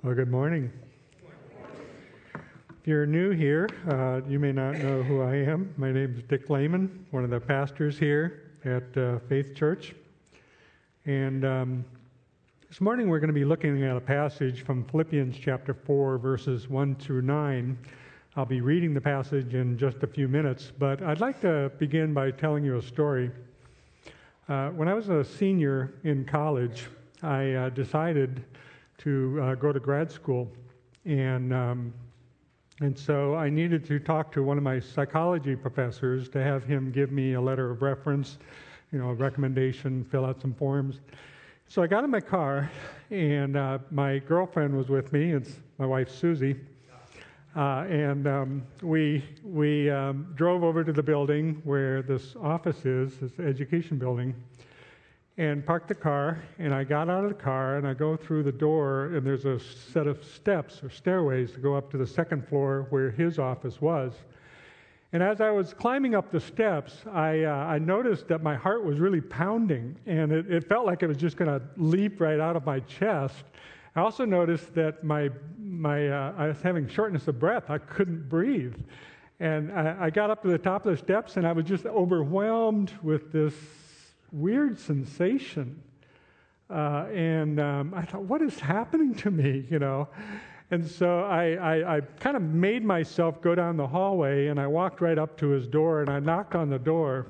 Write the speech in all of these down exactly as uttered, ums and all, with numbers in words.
Well, good morning. If you're new here, uh, you may not know who I am. My name is Dick Lehman, one of the pastors here at uh, Faith Church. And um, this morning we're going to be looking at a passage from Philippians chapter four, verses one through nine. I'll be reading the passage in just a few minutes, but I'd like to begin by telling you a story. Uh, when I was a senior in college, I uh, decided to uh, go to grad school, and um, and so I needed to talk to one of my psychology professors to have him give me a letter of reference, you know, a recommendation, fill out some forms. So I got in my car, and uh, my girlfriend was with me. It's my wife, Susie, uh, and um, we we um, drove over to the building where this office is, this education building, and parked the car, and I got out of the car, and I go through the door, and there's a set of steps or stairways to go up to the second floor where his office was. And as I was climbing up the steps, I uh, I noticed that my heart was really pounding, and it, it felt like it was just going to leap right out of my chest. I also noticed that my my uh, I was having shortness of breath. I couldn't breathe. And I, I got up to the top of the steps, and I was just overwhelmed with this weird sensation, uh, and um, I thought, what is happening to me, you know? And so I, I, I kind of made myself go down the hallway, and I walked right up to his door, and I knocked on the door,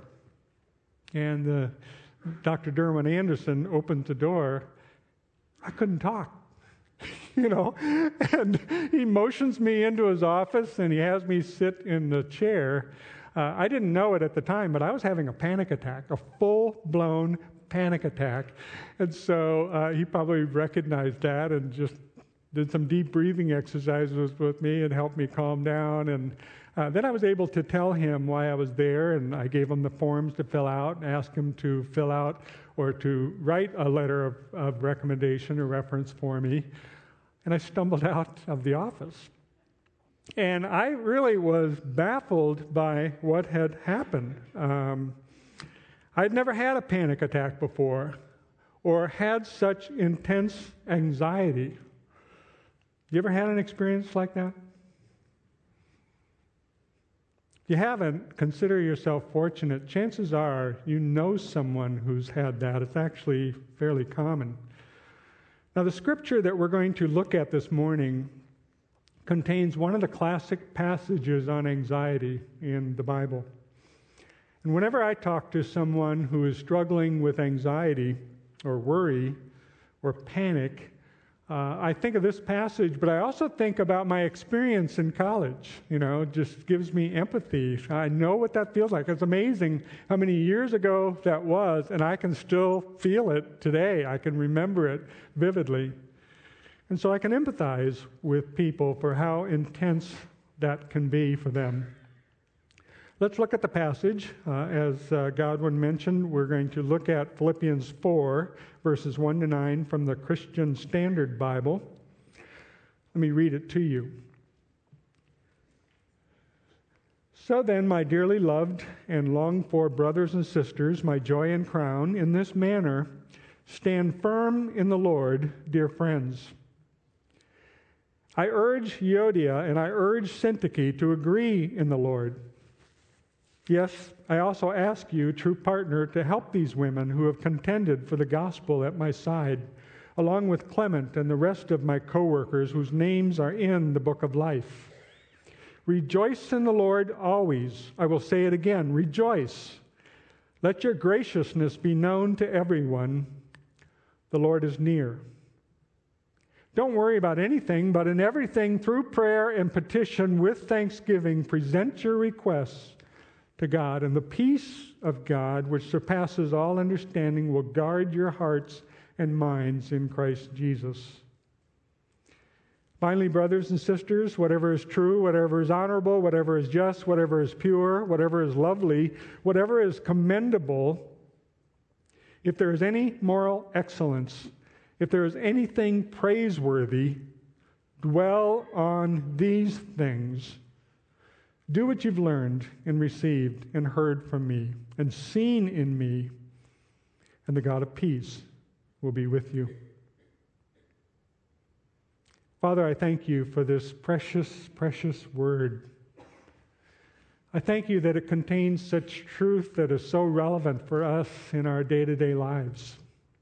and uh, Doctor Derwin Anderson opened the door. I couldn't talk, you know, and he motions me into his office, and he has me sit in the chair. Uh, I didn't know it at the time, but I was having a panic attack, a full-blown panic attack. And so uh, he probably recognized that and just did some deep breathing exercises with me and helped me calm down. And uh, then I was able to tell him why I was there, and I gave him the forms to fill out and asked him to fill out or to write a letter of, of recommendation or reference for me. And I stumbled out of the office. And I really was baffled by what had happened. Um, I'd never had a panic attack before or had such intense anxiety. You ever had an experience like that? If you haven't, consider yourself fortunate. Chances are you know someone who's had that. It's actually fairly common. Now, the scripture that we're going to look at this morning contains one of the classic passages on anxiety in the Bible. And whenever I talk to someone who is struggling with anxiety or worry or panic, uh, I think of this passage, but I also think about my experience in college. You know, it just gives me empathy. I know what that feels like. It's amazing how many years ago that was, and I can still feel it today. I can remember it vividly. And so I can empathize with people for how intense that can be for them. Let's look at the passage. Uh, as uh, Godwin mentioned, we're going to look at Philippians four, verses one to nine from the Christian Standard Bible. Let me read it to you. So then, my dearly loved and longed for brothers and sisters, my joy and crown, in this manner, stand firm in the Lord, dear friends. I urge Euodia and I urge Syntyche to agree in the Lord. Yes, I also ask you, true partner, to help these women who have contended for the gospel at my side, along with Clement and the rest of my co-workers whose names are in the book of life. Rejoice in the Lord always. I will say it again, rejoice. Let your graciousness be known to everyone. The Lord is near. Don't worry about anything, but in everything, through prayer and petition with thanksgiving, present your requests to God, and the peace of God, which surpasses all understanding, will guard your hearts and minds in Christ Jesus. Finally, brothers and sisters, whatever is true, whatever is honorable, whatever is just, whatever is pure, whatever is lovely, whatever is commendable, if there is any moral excellence, if there is anything praiseworthy, dwell on these things. Do what you've learned and received and heard from me and seen in me, and the God of peace will be with you. Father, I thank you for this precious, precious word. I thank you that it contains such truth that is so relevant for us in our day-to-day lives.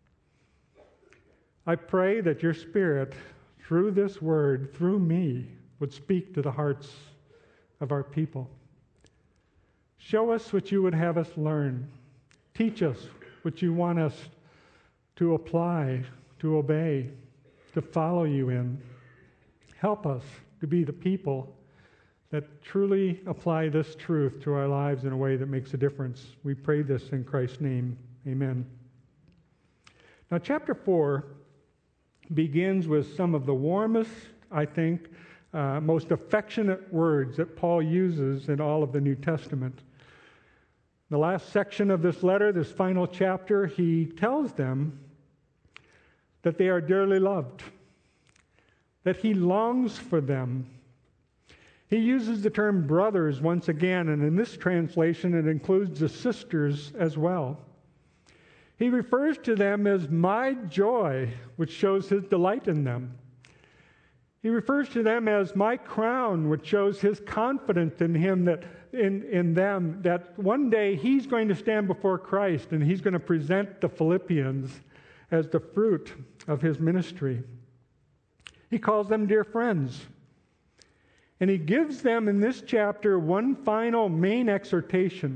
I pray that your Spirit, through this word, through me, would speak to the hearts of our people. Show us what you would have us learn. Teach us what you want us to apply, to obey, to follow you in. Help us to be the people that truly apply this truth to our lives in a way that makes a difference. We pray this in Christ's name. Amen. Now, chapter four begins with some of the warmest, I think, uh, most affectionate words that Paul uses in all of the New Testament. The last section of this letter, this final chapter, he tells them that they are dearly loved, that he longs for them. He uses the term brothers once again, and in this translation it includes the sisters as well. He refers to them as my joy, which shows his delight in them. He refers to them as my crown, which shows his confidence in him, that in, in them, that one day he's going to stand before Christ and he's going to present the Philippians as the fruit of his ministry. He calls them dear friends. And he gives them in this chapter one final main exhortation,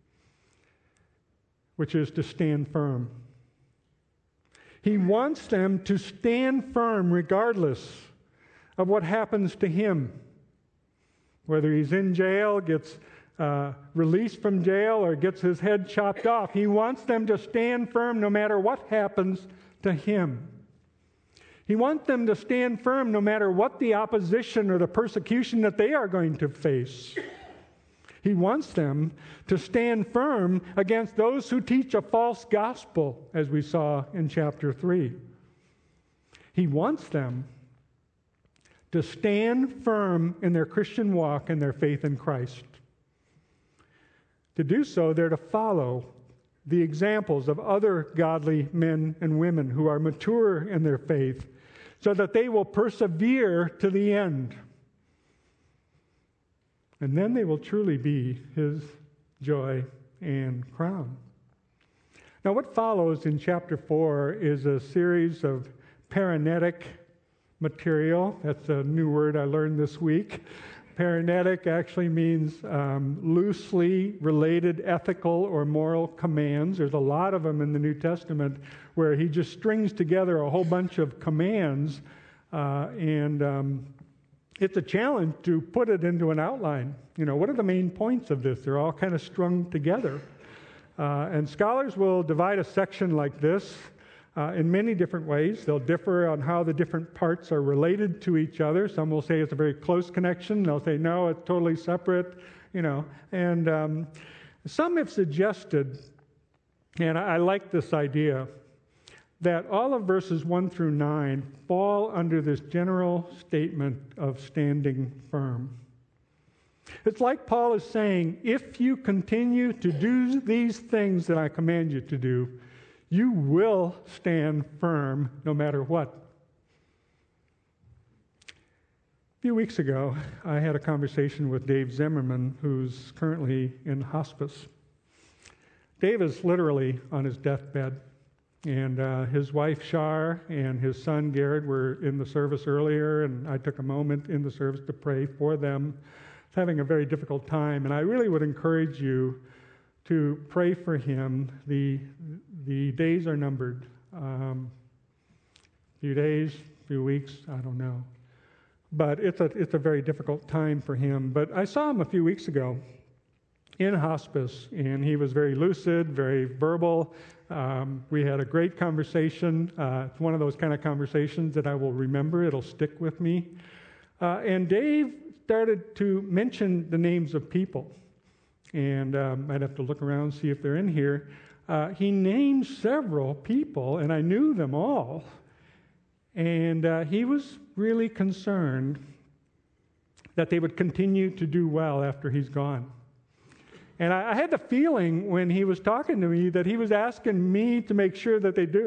which is to stand firm. He wants them to stand firm regardless of what happens to him. Whether he's in jail, gets uh, released from jail, or gets his head chopped off. He wants them to stand firm no matter what happens to him. He wants them to stand firm no matter what the opposition or the persecution that they are going to face. He wants them to stand firm against those who teach a false gospel, as we saw in chapter three. He wants them to stand firm in their Christian walk and their faith in Christ. To do so, they're to follow the examples of other godly men and women who are mature in their faith, so that they will persevere to the end. And then they will truly be his joy and crown. Now, what follows in chapter four is a series of paranetic material. That's a new word I learned this week. Paranetic actually means um, loosely related ethical or moral commands. There's a lot of them in the New Testament where he just strings together a whole bunch of commands, uh, and um, it's a challenge to put it into an outline. You know, what are the main points of this? They're all kind of strung together. Uh, and scholars will divide a section like this Uh, in many different ways. They'll differ on how the different parts are related to each other. Some will say it's a very close connection. They'll say, no, it's totally separate, you know. And um, some have suggested, and I, I like this idea, that all of verses one through nine fall under this general statement of standing firm. It's like Paul is saying, if you continue to do these things that I command you to do, you will stand firm no matter what. A few weeks ago, I had a conversation with Dave Zimmerman, who's currently in hospice. Dave is literally on his deathbed, and uh, his wife, Shar, and his son, Garrett, were in the service earlier, and I took a moment in the service to pray for them. He's having a very difficult time, and I really would encourage you to pray for him. The the days are numbered. Um, few days, few weeks, I don't know. But it's a it's a very difficult time for him. But I saw him a few weeks ago in hospice, and he was very lucid, very verbal. Um, we had a great conversation. Uh, it's one of those kind of conversations that I will remember. It'll stick with me. Uh, and Dave started to mention the names of people. And um, I'd have to look around and see if they're in here. Uh, he named several people, and I knew them all. And uh, he was really concerned that they would continue to do well after he's gone. And I, I had the feeling when he was talking to me that he was asking me to make sure that they do.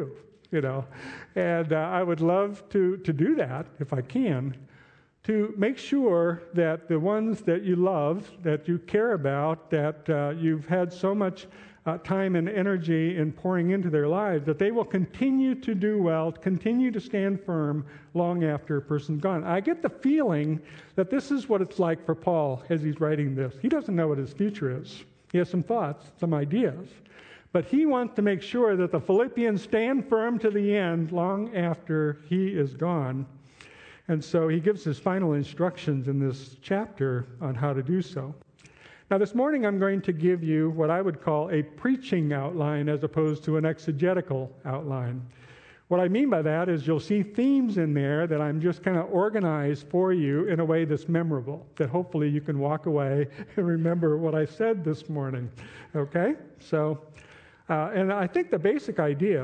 you know. And uh, I would love to, to do that, if I can, to make sure that the ones that you love, that you care about, that uh, you've had so much uh, time and energy in pouring into their lives, that they will continue to do well, continue to stand firm long after a person's gone. I get the feeling that this is what it's like for Paul as he's writing this. He doesn't know what his future is. He has some thoughts, some ideas. But he wants to make sure that the Philippians stand firm to the end long after he is gone. And so he gives his final instructions in this chapter on how to do so. Now, this morning I'm going to give you what I would call a preaching outline as opposed to an exegetical outline. What I mean by that is you'll see themes in there that I'm just kind of organized for you in a way that's memorable, that hopefully you can walk away and remember what I said this morning. Okay? So, uh, and I think the basic idea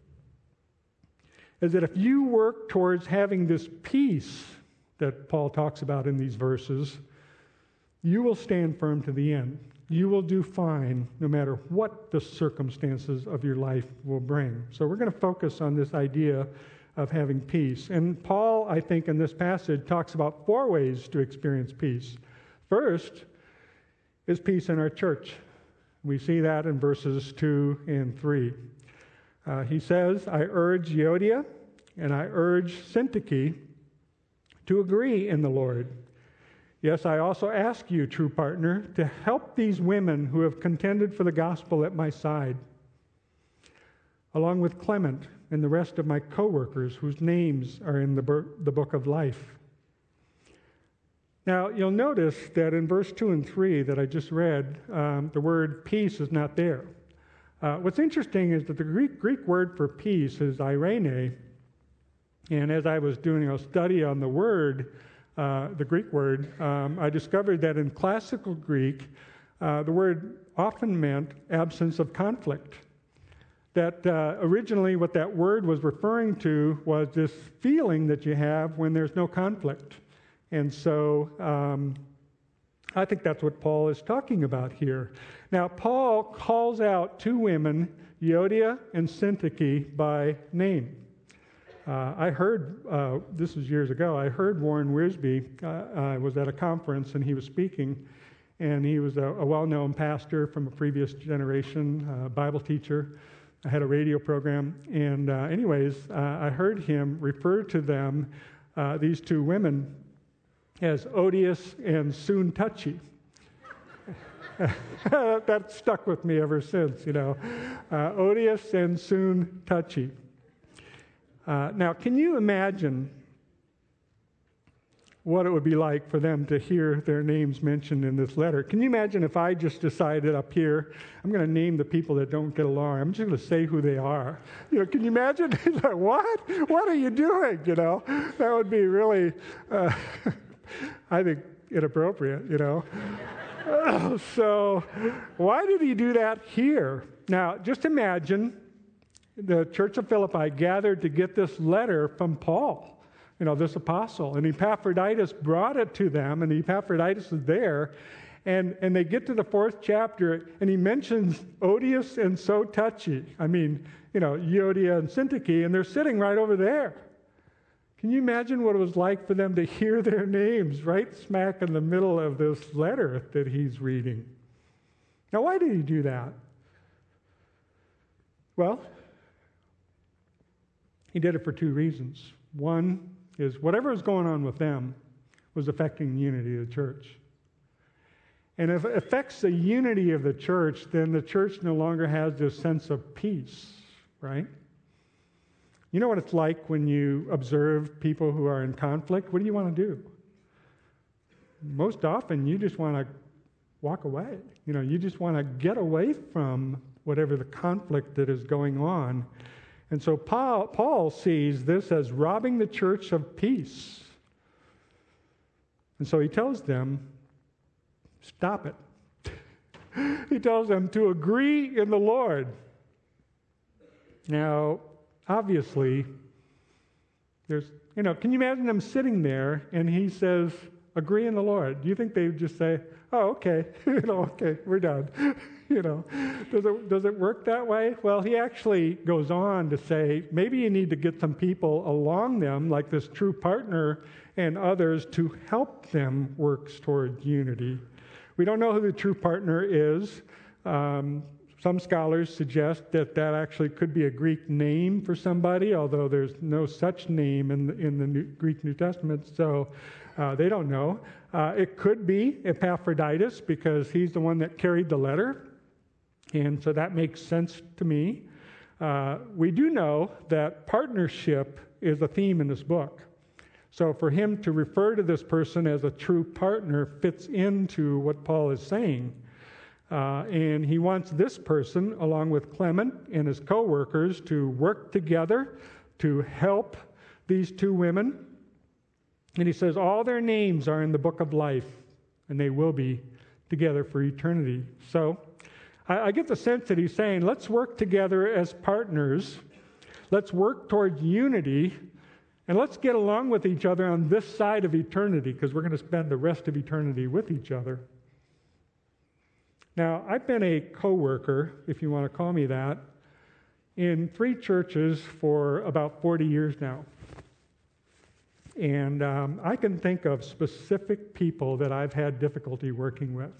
is that if you work towards having this peace that Paul talks about in these verses, you will stand firm to the end. You will do fine no matter what the circumstances of your life will bring. So we're going to focus on this idea of having peace. And Paul, I think, in this passage talks about four ways to experience peace. First is peace in our church. We see that in verses two and three. Uh, he says, I urge Euodia and I urge Syntyche to agree in the Lord. Yes, I also ask you, true partner, to help these women who have contended for the gospel at my side, along with Clement and the rest of my co-workers whose names are in the, ber- the book of life. Now, you'll notice that in verse two and three that I just read, um, the word peace is not there. Uh, what's interesting is that the Greek, Greek word for peace is eirene, and as I was doing a study on the word, uh, the Greek word, um, I discovered that in classical Greek, uh, the word often meant absence of conflict. That uh, originally what that word was referring to was this feeling that you have when there's no conflict. And so um, I think that's what Paul is talking about here. Now, Paul calls out two women, Euodia and Syntyche, by name. Uh, I heard, uh, this was years ago, I heard Warren Wiersbe. Uh, I was at a conference and he was speaking, and he was a, a well-known pastor from a previous generation, uh, Bible teacher. I had a radio program, and uh, anyways, uh, I heard him refer to them, uh, these two women, as odious and soon touchy. That stuck with me ever since, you know. Uh, odious and soon touchy. Uh, now, can you imagine what it would be like for them to hear their names mentioned in this letter? Can you imagine if I just decided up here, I'm going to name the people that don't get along. I'm just going to say who they are. You know, can you imagine? Like, what? What are you doing? You know, that would be really, uh, I think, inappropriate, you know. So why did he do that here? Now, just imagine the church of Philippi gathered to get this letter from Paul, you know, this apostle. And Epaphroditus brought it to them, and Epaphroditus is there. And, and they get to the fourth chapter, and he mentions odious and so touchy. I mean, you know, Euodia and Syntyche, and they're sitting right over there. Can you imagine what it was like for them to hear their names right smack in the middle of this letter that he's reading? Now, why did he do that? Well, he did it for two reasons. One is whatever was going on with them was affecting the unity of the church. And if it affects the unity of the church, then the church no longer has this sense of peace, right? You know what it's like when you observe people who are in conflict? What do you want to do? Most often, you just want to walk away. You know, you just want to get away from whatever the conflict that is going on. And so Paul, Paul sees this as robbing the church of peace. And so he tells them, stop it. He tells them to agree in the Lord. Now, obviously, there's, you know, can you imagine them sitting there and he says, agree in the Lord, do you think they would just say, oh, okay, you know, okay, we're done? You know, does it, does it work that way? Well, he actually goes on to say, maybe you need to get some people along them, like this true partner and others, to help them work toward unity. We don't know who the true partner is. Um, some scholars suggest that that actually could be a Greek name for somebody, although there's no such name in the, in the New, Greek New Testament, so uh, they don't know. Uh, it could be Epaphroditus, because he's the one that carried the letter, and so that makes sense to me. Uh, we do know that partnership is a theme in this book. So for him to refer to this person as a true partner fits into what Paul is saying. Uh, and he wants this person, along with Clement and his co-workers, to work together to help these two women. And he says all their names are in the book of life, and they will be together for eternity. So I, I get the sense that he's saying, let's work together as partners. Let's work towards unity. And let's get along with each other on this side of eternity, because we're going to spend the rest of eternity with each other. Now, I've been a co-worker, if you want to call me that, in three churches for about forty years now. And um, I can think of specific people that I've had difficulty working with.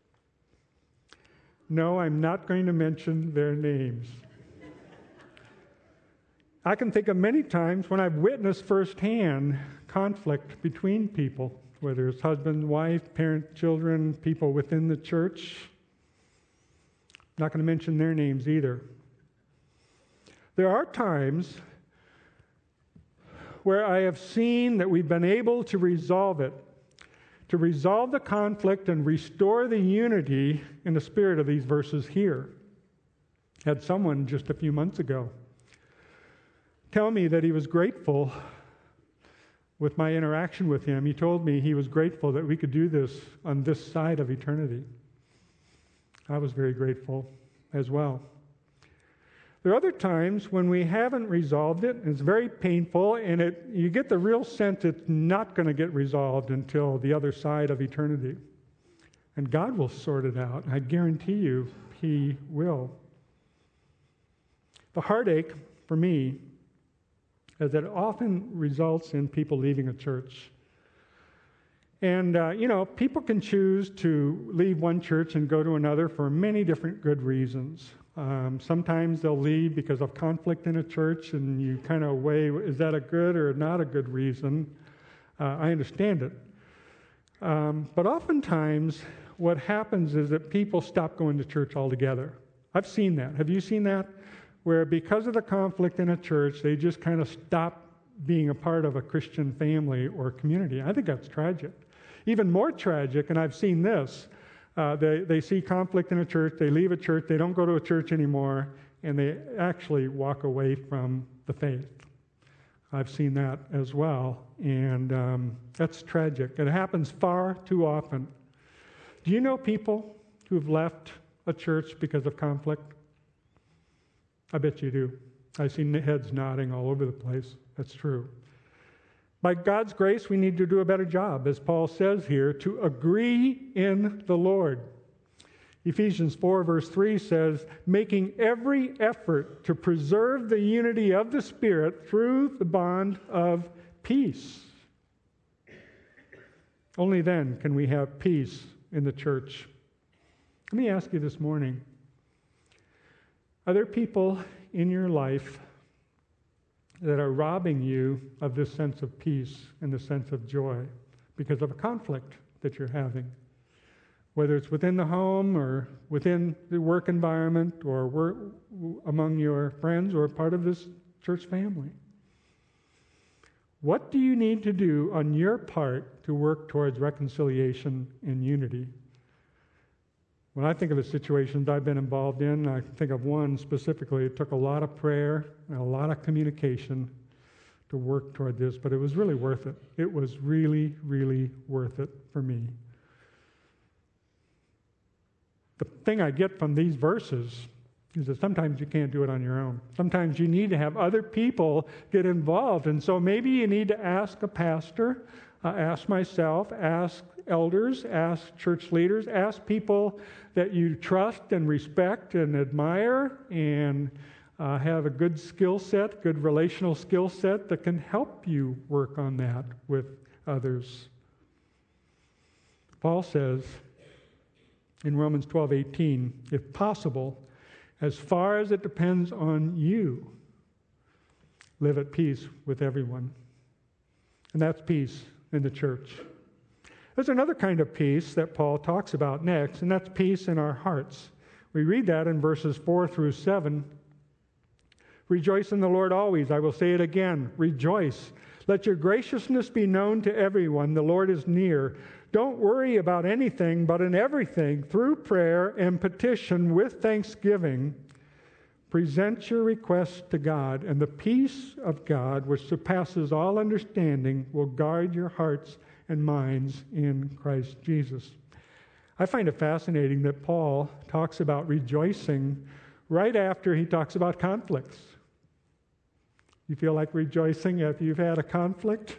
No, I'm not going to mention their names. I can think of many times when I've witnessed firsthand conflict between people, whether it's husband, wife, parent, children, people within the church. I'm not going to mention their names either. There are times where I have seen that we've been able to resolve it, to resolve the conflict and restore the unity in the spirit of these verses here. I had someone just a few months ago tell me that he was grateful with my interaction with him. He told me he was grateful that we could do this on this side of eternity. I was very grateful as well. There are other times when we haven't resolved it, and it's very painful, and it you get the real sense it's not going to get resolved until the other side of eternity. And God will sort it out. I guarantee you He will. The heartache for me is that it often results in people leaving a church. And, uh, you know, people can choose to leave one church and go to another for many different good reasons. Um, sometimes they'll leave because of conflict in a church, and you kind of weigh, is that a good or not a good reason? Uh, I understand it. Um, but oftentimes, what happens is that people stop going to church altogether. I've seen that. Have you seen that? Where because of the conflict in a church, they just kind of stop being a part of a Christian family or community. I think that's tragic. Even more tragic, and I've seen this, uh, they, they see conflict in a church, they leave a church, they don't go to a church anymore, and they actually walk away from the faith. I've seen that as well, and um, that's tragic. It happens far too often. Do you know people who've left a church because of conflict? I bet you do. I see heads nodding all over the place. That's true. By God's grace, we need to do a better job, as Paul says here, to agree in the Lord. Ephesians four, verse three says, making every effort to preserve the unity of the Spirit through the bond of peace. Only then can we have peace in the church. Let me ask you this morning, are there people in your life that are robbing you of this sense of peace and the sense of joy because of a conflict that you're having? Whether it's within the home or within the work environment or work among your friends or part of this church family. What do you need to do on your part to work towards reconciliation and unity? When I think of the situations I've been involved in, I think of one specifically. It took a lot of prayer and a lot of communication to work toward this, but it was really worth it. It was really, really worth it for me. The thing I get from these verses is that sometimes you can't do it on your own. Sometimes you need to have other people get involved. And so maybe you need to ask a pastor, uh, ask myself, ask elders, ask church leaders, ask people that you trust and respect and admire and uh, have a good skill set, good relational skill set that can help you work on that with others. Paul says in Romans twelve eighteen, if possible, as far as it depends on you, live at peace with everyone. And that's peace in the church. There's another kind of peace that Paul talks about next, and that's peace in our hearts. We read that in verses four through seven. Rejoice in the Lord always. I will say it again. Rejoice. Let your graciousness be known to everyone. The Lord is near. Don't worry about anything, but in everything, through prayer and petition with thanksgiving, present your requests to God, and the peace of God, which surpasses all understanding, will guard your hearts and minds in Christ Jesus. I find it fascinating that Paul talks about rejoicing right after he talks about conflicts. You feel like rejoicing after you've had a conflict?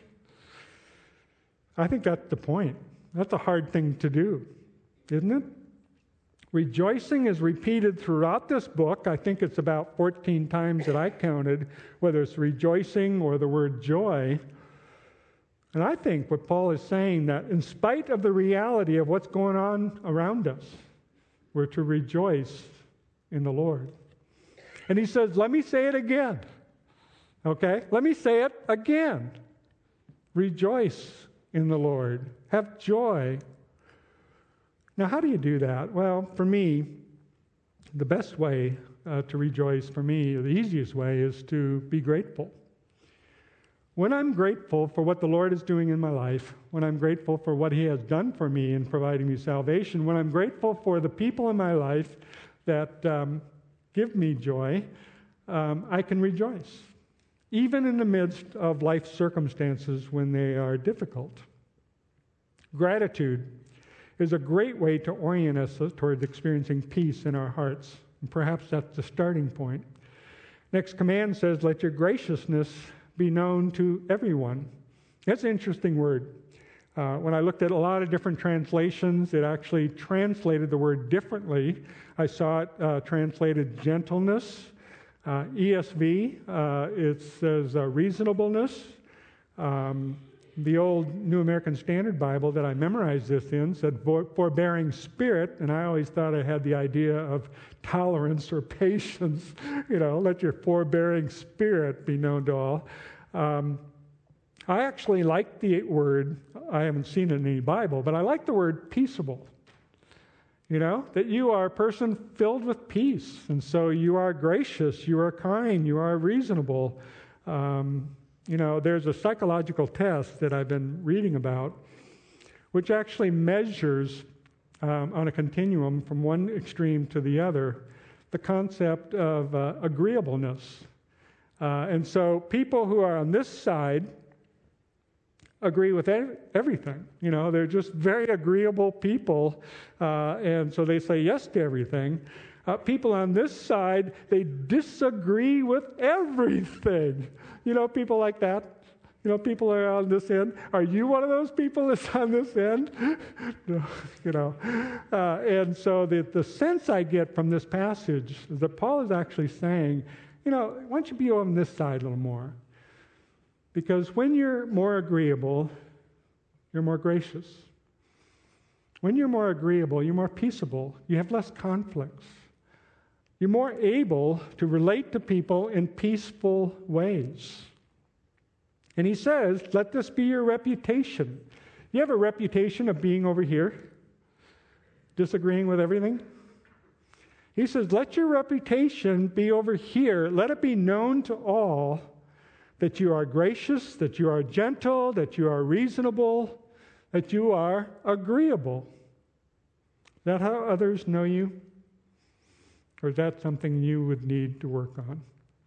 I think that's the point. That's a hard thing to do, isn't it? Rejoicing is repeated throughout this book. I think it's about fourteen times that I counted, whether it's rejoicing or the word joy. And I think what Paul is saying, that in spite of the reality of what's going on around us, we're to rejoice in the Lord. And he says, let me say it again. Okay? Let me say it again. Rejoice in the Lord. Have joy. Now, how do you do that? Well, for me, the best way uh, to rejoice for me, the easiest way, is to be grateful. When I'm grateful for what the Lord is doing in my life, when I'm grateful for what He has done for me in providing me salvation, when I'm grateful for the people in my life that um, give me joy, um, I can rejoice, even in the midst of life circumstances when they are difficult. Gratitude is a great way to orient us towards experiencing peace in our hearts. And perhaps that's the starting point. Next command says, let your graciousness be known to everyone. That's an interesting word. Uh, when I looked at a lot of different translations, it actually translated the word differently. I saw it uh, translated gentleness. Uh, E S V, uh, it says uh, reasonableness. Um, the old New American Standard Bible that I memorized this in said for, forbearing spirit, and I always thought I had the idea of tolerance or patience. You know, let your forbearing spirit be known to all. Um, I actually like the word, I haven't seen it in any Bible, but I like the word peaceable. You know, that you are a person filled with peace, and so you are gracious, you are kind, you are reasonable. Um, you know, there's a psychological test that I've been reading about, which actually measures um, on a continuum from one extreme to the other, the concept of uh, agreeableness. Uh, and so people who are on this side agree with everything. You know, they're just very agreeable people, uh, and so they say yes to everything. Uh, people on this side, they disagree with everything. You know, people like that. You know, people are on this end. Are you one of those people that's on this end? No, you know. Uh, and so the, the sense I get from this passage is that Paul is actually saying, you know, why don't you be on this side a little more? Because when you're more agreeable, you're more gracious. When you're more agreeable, you're more peaceable. You have less conflicts. You're more able to relate to people in peaceful ways. And he says, let this be your reputation. You have a reputation of being over here, disagreeing with everything? He says, let your reputation be over here. Let it be known to all that you are gracious, that you are gentle, that you are reasonable, that you are agreeable. Is that how others know you? Or is that something you would need to work on?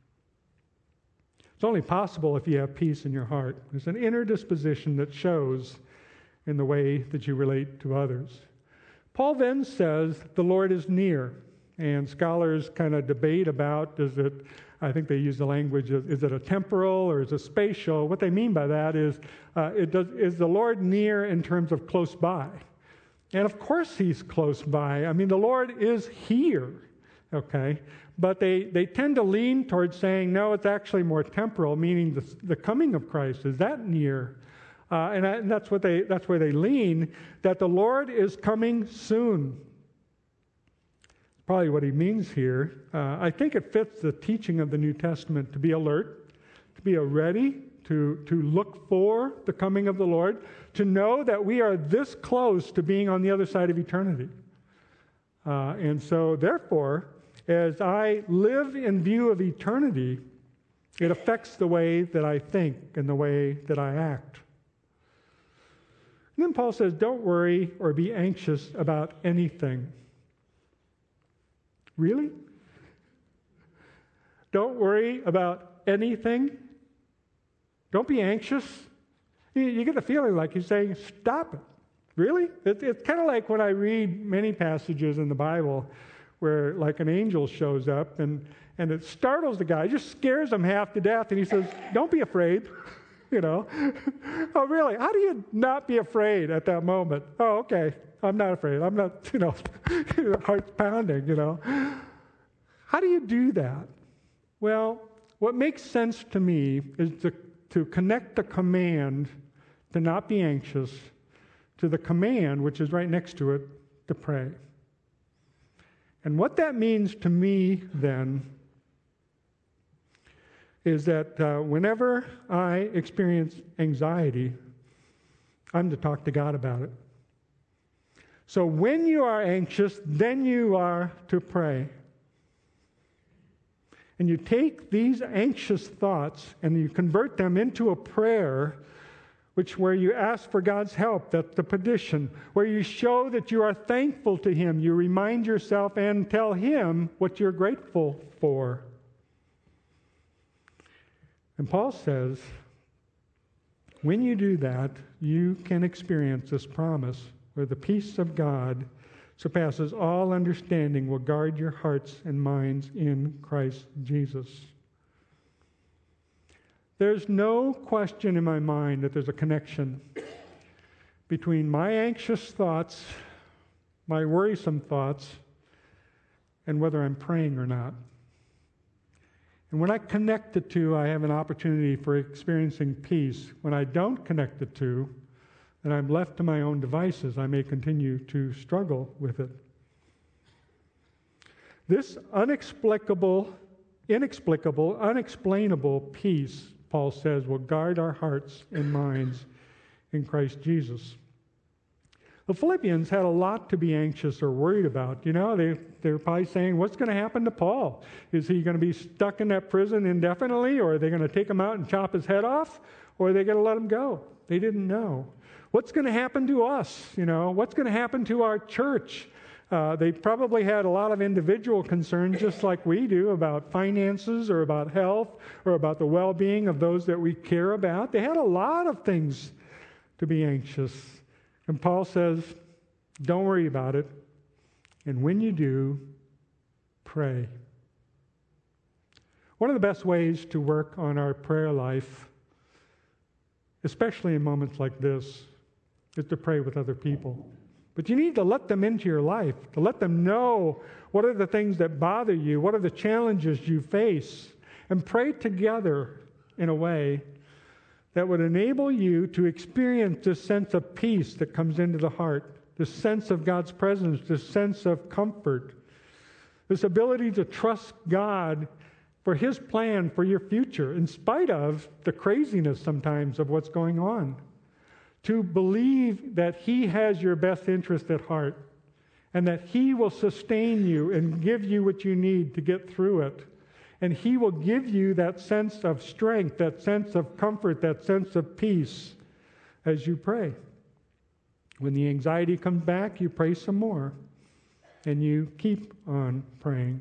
It's only possible if you have peace in your heart. There's an inner disposition that shows in the way that you relate to others. Paul then says, the Lord is near. And scholars kind of debate about, is it, I think they use the language of, is it a temporal or is it spatial? What they mean by that is, uh, it does, is the Lord near in terms of close by? And of course he's close by. I mean, the Lord is here, okay? But they, they tend to lean towards saying, no, it's actually more temporal, meaning the, the coming of Christ. Is that near? Uh, and, I, and that's what they that's where they lean, that the Lord is coming soon. Probably what he means here. Uh, I think it fits the teaching of the New Testament to be alert, to be ready, to, to look for the coming of the Lord, to know that we are this close to being on the other side of eternity. Uh, and so, therefore, as I live in view of eternity, it affects the way that I think and the way that I act. And then Paul says, don't worry or be anxious about anything. Really? Don't worry about anything? Don't be anxious? You, you get the feeling like he's saying, stop it. Really? It, it's kind of like when I read many passages in the Bible where like an angel shows up and, and it startles the guy, it just scares him half to death, and he says, don't be afraid. You know, oh, really? How do you not be afraid at that moment? Oh, okay, I'm not afraid. I'm not, you know, heart's pounding, you know. How do you do that? Well, what makes sense to me is to, to connect the command to not be anxious to the command, which is right next to it, to pray. And what that means to me, then, is that uh, whenever I experience anxiety, I'm to talk to God about it. So when you are anxious, then you are to pray. And you take these anxious thoughts and you convert them into a prayer, which where you ask for God's help, that's the petition, where you show that you are thankful to Him. You remind yourself and tell Him what you're grateful for. And Paul says, when you do that, you can experience this promise where the peace of God surpasses all understanding will guard your hearts and minds in Christ Jesus. There's no question in my mind that there's a connection between my anxious thoughts, my worrisome thoughts, and whether I'm praying or not. And when I connect the two, I have an opportunity for experiencing peace. When I don't connect the two, and I'm left to my own devices, I may continue to struggle with it. This inexplicable, inexplicable, unexplainable peace, Paul says, will guard our hearts and minds in Christ Jesus. The Philippians had a lot to be anxious or worried about. You know, they, they were probably saying, what's going to happen to Paul? Is he going to be stuck in that prison indefinitely, or are they going to take him out and chop his head off, or are they going to let him go? They didn't know. What's going to happen to us? You know, what's going to happen to our church? Uh, they probably had a lot of individual concerns, just like we do, about finances or about health or about the well-being of those that we care about. They had a lot of things to be anxious. And Paul says, don't worry about it. And when you do, pray. One of the best ways to work on our prayer life, especially in moments like this, is to pray with other people. But you need to let them into your life, to let them know what are the things that bother you, what are the challenges you face, and pray together in a way that would enable you to experience this sense of peace that comes into the heart, this sense of God's presence, this sense of comfort, this ability to trust God for His plan for your future, in spite of the craziness sometimes of what's going on. To believe that He has your best interest at heart and that He will sustain you and give you what you need to get through it. And He will give you that sense of strength, that sense of comfort, that sense of peace as you pray. When the anxiety comes back, you pray some more and you keep on praying.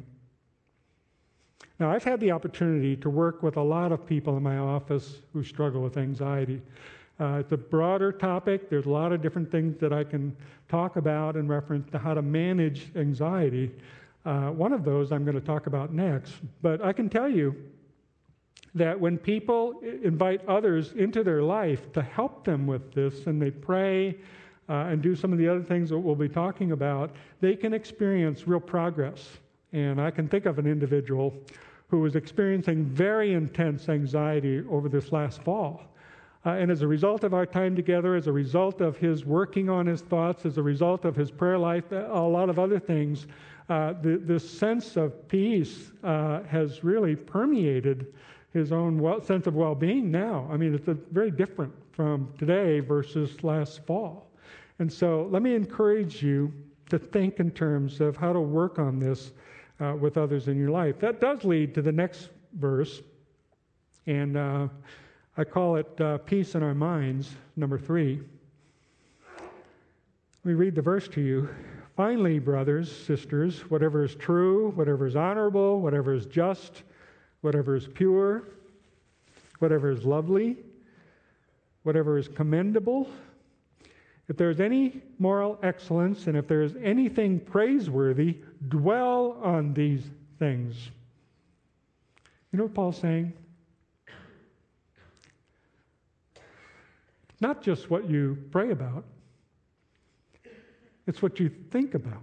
Now, I've had the opportunity to work with a lot of people in my office who struggle with anxiety. Uh, it's a broader topic. There's a lot of different things that I can talk about in reference to how to manage anxiety. Uh, one of those I'm going to talk about next. But I can tell you that when people invite others into their life to help them with this, and they pray uh, and do some of the other things that we'll be talking about, they can experience real progress. And I can think of an individual who was experiencing very intense anxiety over this last fall. Uh, and as a result of our time together, as a result of his working on his thoughts, as a result of his prayer life, a lot of other things, uh, the, this sense of peace uh, has really permeated his own well, sense of well-being now. I mean, it's a very different from today versus last fall. And so let me encourage you to think in terms of how to work on this uh, with others in your life. That does lead to the next verse, and uh, I call it uh, Peace in Our Minds, number three. Let me read the verse to you. Finally, brothers, sisters, whatever is true, whatever is honorable, whatever is just, whatever is pure, whatever is lovely, whatever is commendable, if there is any moral excellence and if there is anything praiseworthy, dwell on these things. You know what Paul's saying? Not just what you pray about, it's what you think about.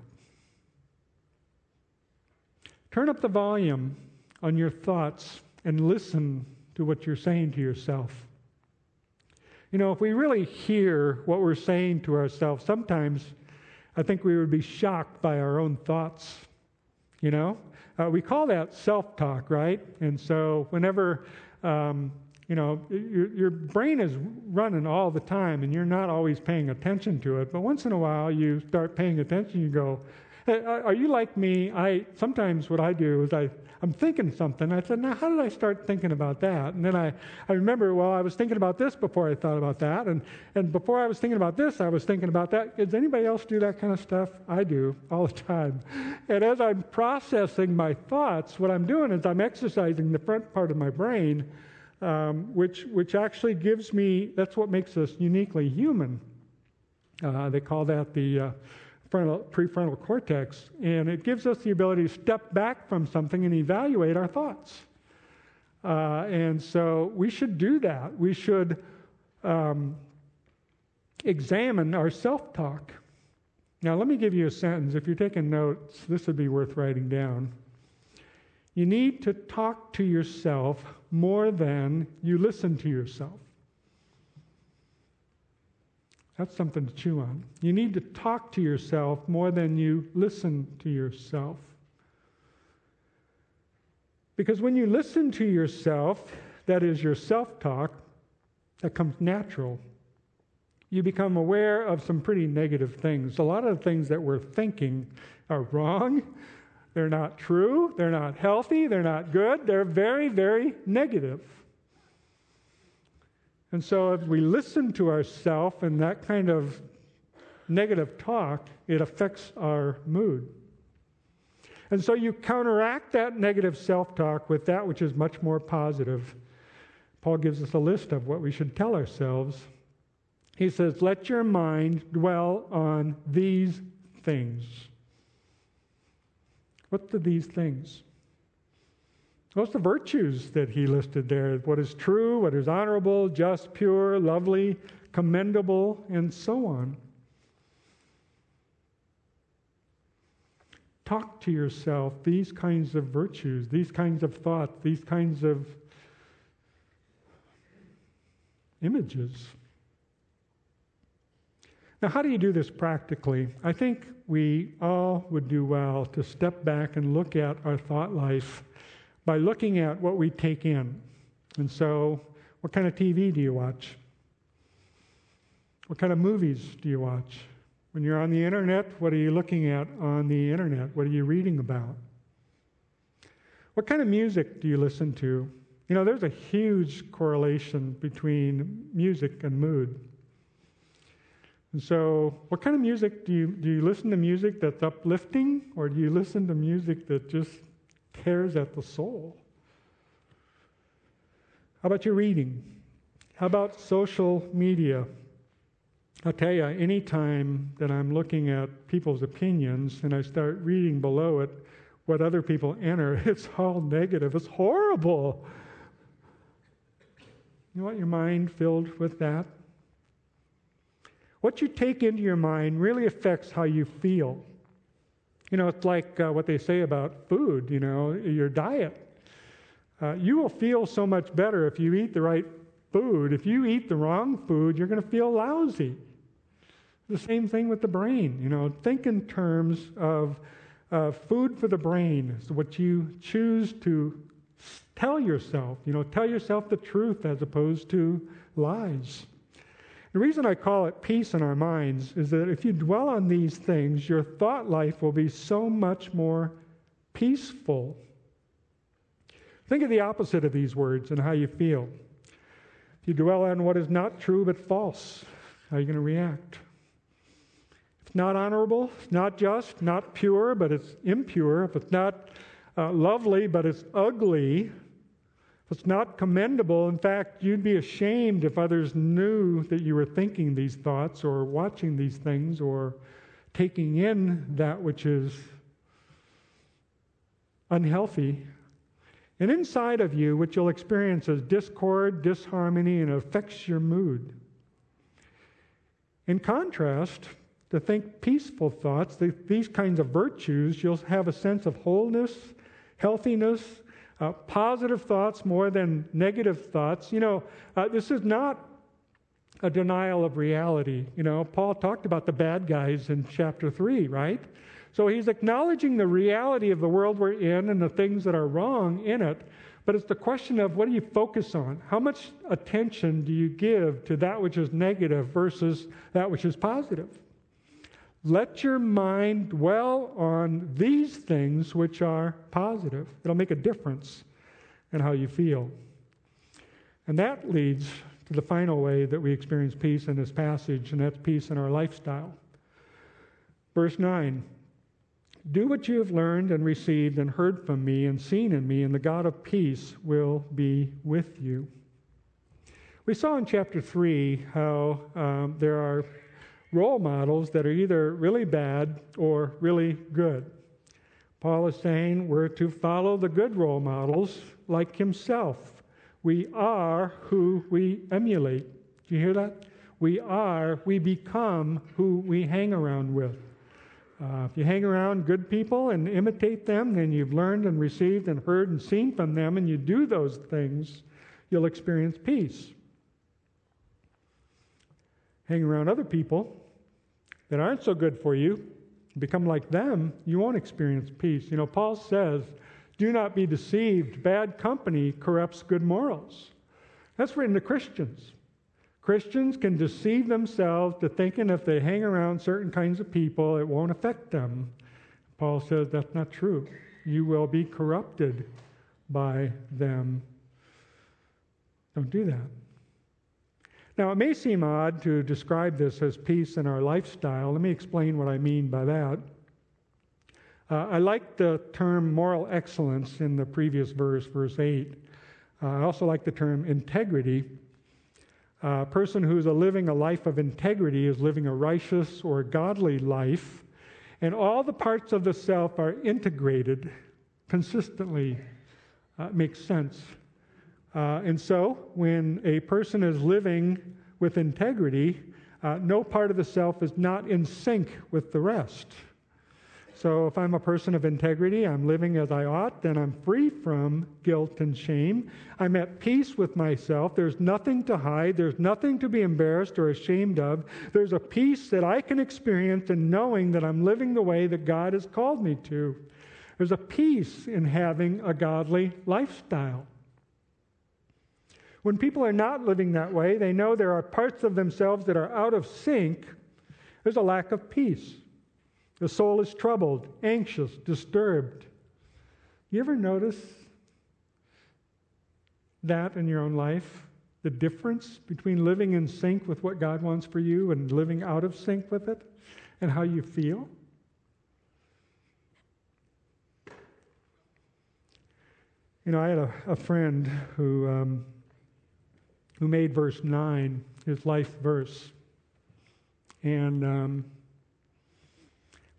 Turn up the volume on your thoughts and listen to what you're saying to yourself. You know, if we really hear what we're saying to ourselves, sometimes I think we would be shocked by our own thoughts. You know, uh, we call that self-talk, right? And so whenever, um, you know, your, your brain is running all the time and you're not always paying attention to it, but once in a while you start paying attention, you go, hey, are you like me? I sometimes what I do is I, I'm thinking something. I said, now how did I start thinking about that? And then I, I remember, well, I was thinking about this before I thought about that. And, and before I was thinking about this, I was thinking about that. Does anybody else do that kind of stuff? I do all the time. And as I'm processing my thoughts, what I'm doing is I'm exercising the front part of my brain, um, which, which actually gives me, that's what makes us uniquely human. Uh, they call that the... Uh, Frontal, prefrontal cortex, and it gives us the ability to step back from something and evaluate our thoughts. Uh, and so we should do that. We should um, examine our self-talk. Now, let me give you a sentence. If you're taking notes, this would be worth writing down. You need to talk to yourself more than you listen to yourself. That's something to chew on. You need to talk to yourself more than you listen to yourself. Because when you listen to yourself, that is your self-talk, that comes natural. You become aware of some pretty negative things. A lot of the things that we're thinking are wrong. They're not true. They're not healthy. They're not good. They're very, very negative. And so if we listen to ourselves and that kind of negative talk, it affects our mood. And so you counteract that negative self-talk with that which is much more positive. Paul gives us a list of what we should tell ourselves. He says, let your mind dwell on these things. What are these things? What's the virtues that he listed there? What is true, what is honorable, just, pure, lovely, commendable, and so on. Talk to yourself these kinds of virtues, these kinds of thoughts, these kinds of images. Now, how do you do this practically? I think we all would do well to step back and look at our thought life by looking at what we take in. And so, what kind of T V do you watch? What kind of movies do you watch? When you're on the internet, what are you looking at on the internet? What are you reading about? What kind of music do you listen to? You know, there's a huge correlation between music and mood. And so, what kind of music do you do you listen to music that's uplifting, or do you listen to music that just tears at the soul? How about your reading? How about social media? I'll tell you, any time that I'm looking at people's opinions and I start reading below it what other people enter, it's all negative. It's horrible. You want your mind filled with that? What you take into your mind really affects how you feel. You know, it's like uh, what they say about food, you know, your diet. Uh, you will feel so much better if you eat the right food. If you eat the wrong food, you're going to feel lousy. The same thing with the brain. You know, think in terms of uh, food for the brain. It's what you choose to tell yourself. You know, tell yourself the truth as opposed to lies. The reason I call it peace in our minds is that if you dwell on these things, your thought life will be so much more peaceful. Think of the opposite of these words and how you feel. If you dwell on what is not true but false, how are you going to react? If it's not honorable, it's not just, not pure, but it's impure. If it's not uh, lovely, but it's ugly. If it's not commendable, in fact, you'd be ashamed if others knew that you were thinking these thoughts or watching these things or taking in that which is unhealthy. And inside of you, what you'll experience is discord, disharmony, and it affects your mood. In contrast, to think peaceful thoughts, these kinds of virtues, you'll have a sense of wholeness, healthiness, uh, positive thoughts more than negative thoughts. You know, uh, this is not a denial of reality. You know, Paul talked about the bad guys in chapter three, right? So he's acknowledging the reality of the world we're in and the things that are wrong in it, but it's the question of what do you focus on? How much attention do you give to that which is negative versus that which is positive? Let your mind dwell on these things which are positive. It'll make a difference in how you feel. And that leads to the final way that we experience peace in this passage, and that's peace in our lifestyle. Verse nine, do what you have learned and received and heard from me and seen in me, and the God of peace will be with you. We saw in chapter three how um, there are role models that are either really bad or really good. Paul is saying we're to follow the good role models like himself. We are who we emulate. Do you hear that? We are, we become who we hang around with. Uh, if you hang around good people and imitate them, then you've learned and received and heard and seen from them, and you do those things, you'll experience peace. Hang around other people that aren't so good for you, become like them, you won't experience peace. You know, Paul says, do not be deceived. Bad company corrupts good morals. That's written to Christians. Christians can deceive themselves to thinking if they hang around certain kinds of people, it won't affect them. Paul says that's not true. You will be corrupted by them. Don't do that. Now, it may seem odd to describe this as peace in our lifestyle. Let me explain what I mean by that. Uh, I like the term moral excellence in the previous verse, verse eight. Uh, I also like the term integrity. Uh, a person who's a living a life of integrity is living a righteous or godly life, and all the parts of the self are integrated consistently. Uh, makes sense. Uh, and so, when a person is living with integrity, uh, no part of the self is not in sync with the rest. So, if I'm a person of integrity, I'm living as I ought, then I'm free from guilt and shame. I'm at peace with myself. There's nothing to hide. There's nothing to be embarrassed or ashamed of. There's a peace that I can experience in knowing that I'm living the way that God has called me to. There's a peace in having a godly lifestyle. When people are not living that way, they know there are parts of themselves that are out of sync. There's a lack of peace. The soul is troubled, anxious, disturbed. You ever notice that in your own life? The difference between living in sync with what God wants for you and living out of sync with it, and how you feel? You know, I had a, a friend who... Um, who made verse nine his life verse. And um,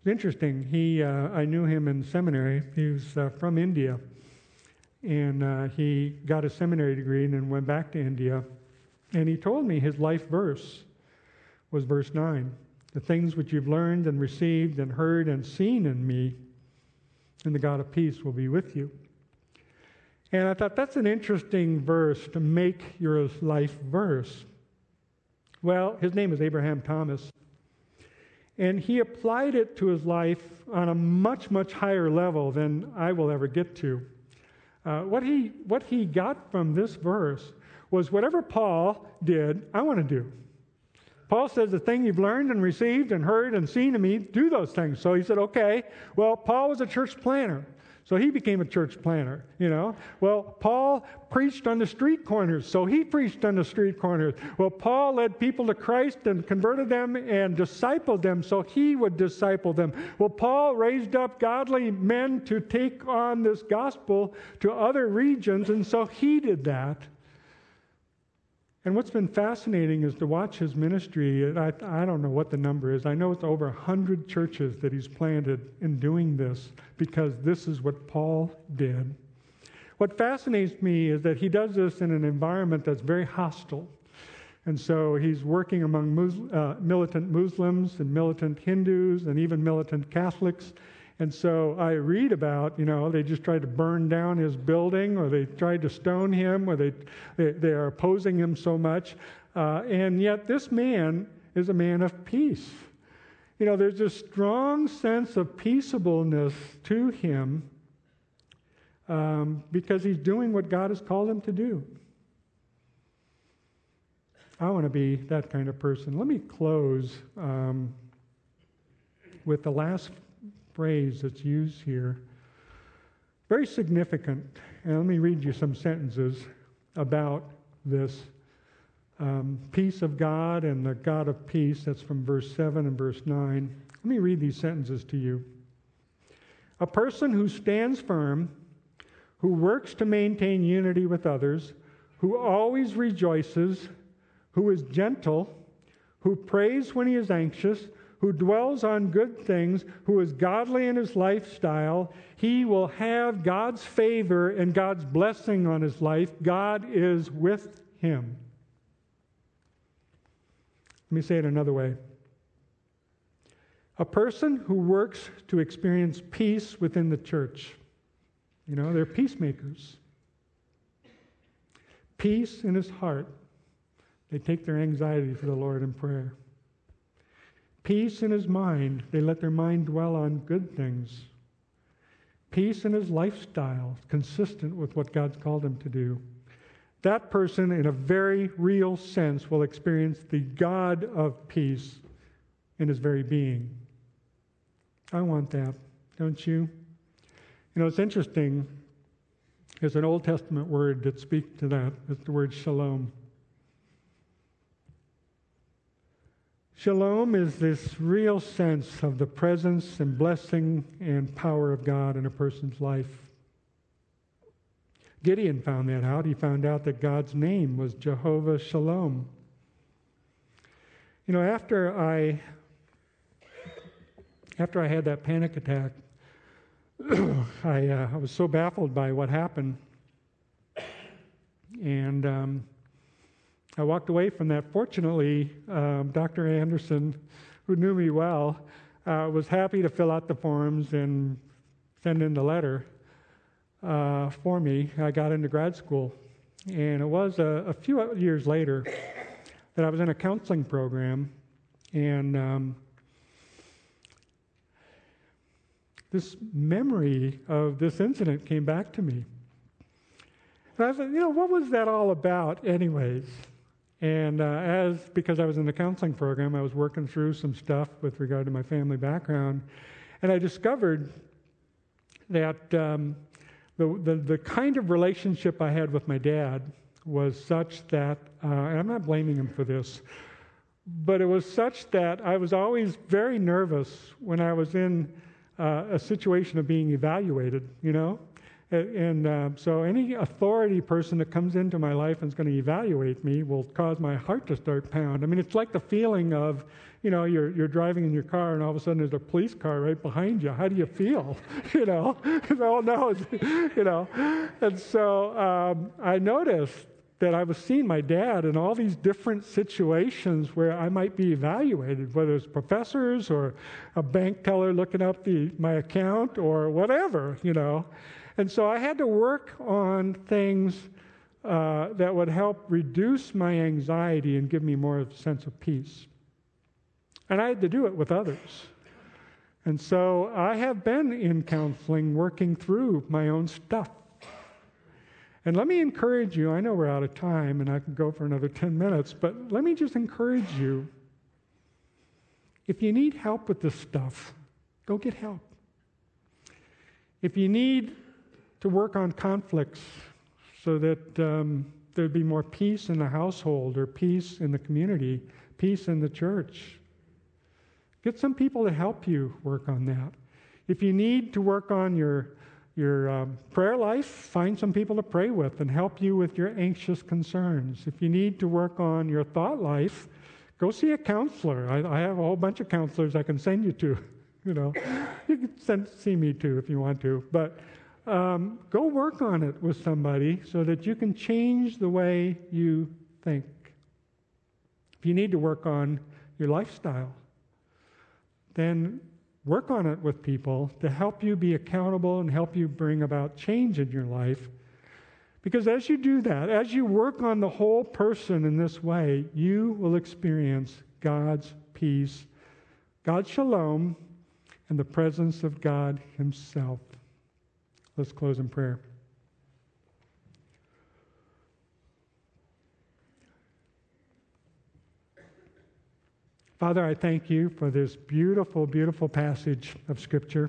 It's interesting. He, uh, I knew him in seminary. He was uh, from India, and uh, he got a seminary degree and then went back to India. And he told me his life verse was verse nine. The things which you've learned and received and heard and seen in me, and the God of peace will be with you. And I thought that's an interesting verse to make your life verse. Well, his name is Abraham Thomas. And he applied it to his life on a much, much higher level than I will ever get to. Uh, what he what he got from this verse was whatever Paul did, I want to do. Paul says the thing you've learned and received and heard and seen in me, do those things. So he said, okay, well, Paul was a church planner. So he became a church planner, you know. Well, Paul preached on the street corners, so he preached on the street corners. Well, Paul led people to Christ and converted them and discipled them, so he would disciple them. Well, Paul raised up godly men to take on this gospel to other regions, and so he did that. And what's been fascinating is to watch his ministry. I, I don't know what the number is. I know it's over one hundred churches that he's planted in doing this because this is what Paul did. What fascinates me is that he does this in an environment that's very hostile. And so he's working among Mus- uh, militant Muslims and militant Hindus and even militant Catholics. And so I read about, you know, they just tried to burn down his building, or they tried to stone him, or they they, they are opposing him so much. Uh, and yet this man is a man of peace. You know, there's a strong sense of peaceableness to him um, because he's doing what God has called him to do. I want to be that kind of person. Let me close um, with the last phrase that's used here. Very significant. And let me read you some sentences about this um, peace of God and the God of peace. That's from verse seven and verse nine. Let me read these sentences to you. A person who stands firm, who works to maintain unity with others, who always rejoices, who is gentle, who prays when he is anxious, who dwells on good things, who is godly in his lifestyle, he will have God's favor and God's blessing on his life. God is with him. Let me say it another way. A person who works to experience peace within the church, you know, they're peacemakers. Peace in his heart. They take their anxiety to the Lord in prayer. Peace in his mind. They let their mind dwell on good things. Peace in his lifestyle, consistent with what God's called him to do. That person, in a very real sense, will experience the God of peace in his very being. I want that, don't you? You know, it's interesting. There's an Old Testament word that speaks to that. It's the word shalom. Shalom is this real sense of the presence and blessing and power of God in a person's life. Gideon found that out. He found out that God's name was Jehovah Shalom. You know, after I after I had that panic attack, I, uh, I was so baffled by what happened. And um, I walked away from that. Fortunately, um, Doctor Anderson, who knew me well, uh, was happy to fill out the forms and send in the letter uh, for me. I got into grad school. And it was a, a few years later that I was in a counseling program. And um, this memory of this incident came back to me. And I said, you know, what was that all about anyways? And uh, as, because I was in the counseling program, I was working through some stuff with regard to my family background, and I discovered that um, the, the the kind of relationship I had with my dad was such that, uh, and I'm not blaming him for this, but it was such that I was always very nervous when I was in uh, a situation of being evaluated, you know? And, and uh, so any authority person that comes into my life and is going to evaluate me will cause my heart to start pound. I mean, it's like the feeling of, you know, you're you're driving in your car and all of a sudden there's a police car right behind you. How do you feel? You know, no, no, you know. And so um, I noticed that I was seeing my dad in all these different situations where I might be evaluated, whether it's professors or a bank teller looking up the my account or whatever, you know. And so I had to work on things uh, that would help reduce my anxiety and give me more of a sense of peace. And I had to do it with others. And so I have been in counseling working through my own stuff. And let me encourage you, I know we're out of time and I can go for another ten minutes, but let me just encourage you, if you need help with this stuff, go get help. If you need to work on conflicts so that um, there'd be more peace in the household or peace in the community, peace in the church, get some people to help you work on that. If you need to work on your your um, prayer life, find some people to pray with and help you with your anxious concerns. If you need to work on your thought life, go see a counselor. I, I have a whole bunch of counselors I can send you to. You know, you can send, see me too if you want to. But um, go work on it with somebody so that you can change the way you think. If you need to work on your lifestyle, then work on it with people to help you be accountable and help you bring about change in your life. Because as you do that, as you work on the whole person in this way, you will experience God's peace, God's shalom, and the presence of God Himself. Let's close in prayer. Father, I thank you for this beautiful, beautiful passage of Scripture.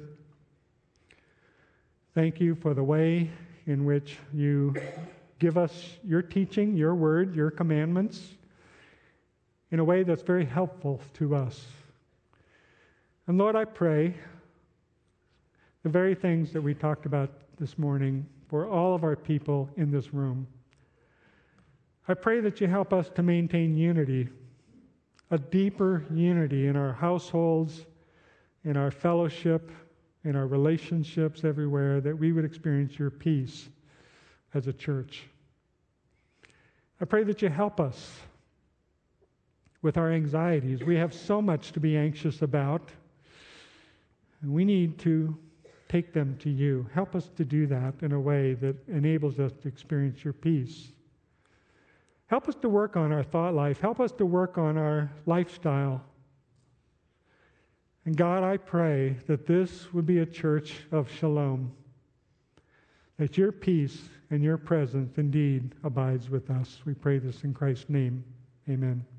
Thank you for the way in which you give us your teaching, your word, your commandments in a way that's very helpful to us. And Lord, I pray the very things that we talked about this morning for all of our people in this room. I pray that you help us to maintain unity, a deeper unity in our households, in our fellowship, in our relationships everywhere, that we would experience your peace as a church. I pray that you help us with our anxieties. We have so much to be anxious about, and we need to take them to you. Help us to do that in a way that enables us to experience your peace. Help us to work on our thought life. Help us to work on our lifestyle. And God, I pray that this would be a church of shalom, that your peace and your presence indeed abides with us. We pray this in Christ's name. Amen.